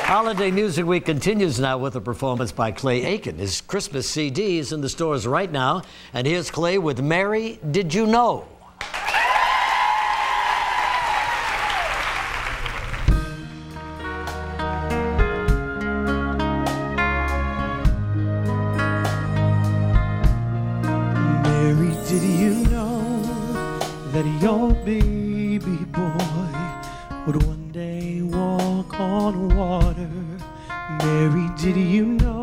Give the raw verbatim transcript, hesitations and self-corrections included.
Holiday Music Week continues now with a performance by Clay Aiken. His Christmas C D is in the stores right now. And here's Clay with Mary, Did You Know? Mary, did you know that your baby boy would one day walk on water? Mary, did you know